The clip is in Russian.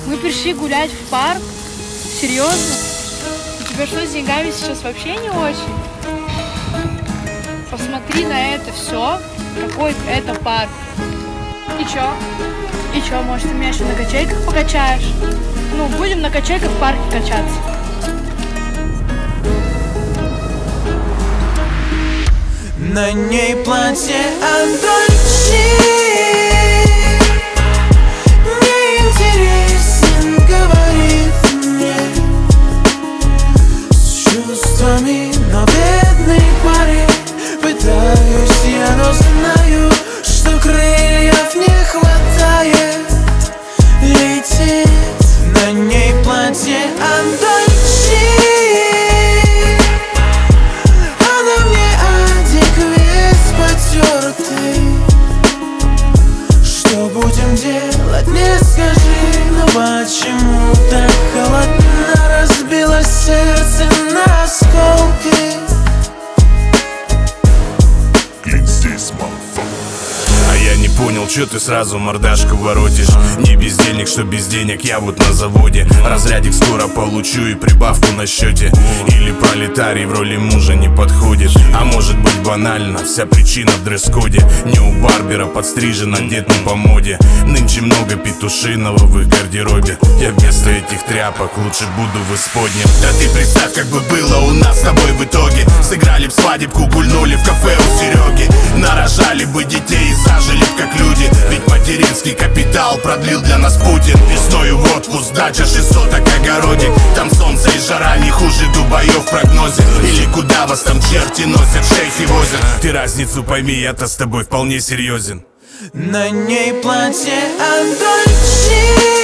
Мы пришли гулять в парк? Серьезно? У тебя что, с деньгами сейчас вообще не очень? Посмотри на это все. Какой это парк. И чё? И чё, может, ты меня еще на качельках покачаешь? Ну, будем на качельках в парке качаться. На ней платье от Дольче. Неинтересен, говорит мне, с чувствами, но бедный парень. Пытаюсь я, но знаю, что крыльев не хватает лететь. На ней платье от Дольче. Она мне одек потертый. Что будем делать, не скажи. Но почему так холодно разбило сердце на осколки? Я не понял, чё ты сразу мордашку воротишь. Не бездельник, что без денег, я вот на заводе. Разрядик скоро получу и прибавку на счете. Или пролетарий в роли мужа не подходит. А может быть банально, вся причина в дресс-коде. Не у барбера подстрижен, одет не по моде. Нынче много петушиного в их гардеробе. Я вместо этих тряпок лучше буду в исподнем. Да ты представь, как бы было у нас с тобой в итоге. Сыграли б свадебку, гульнули в кафе у Сереги. Нарожали бы детей и зажили б как люди. Ведь материнский капитал продлил для нас Путин. Весною в отпуск, дача 600, огородик. Там солнце и жара не хуже Дубаев в прогнозе. Или куда вас там черти носят, шейхи возят. Ты разницу пойми, я-то с тобой вполне серьезен. На ней платье от Дольче.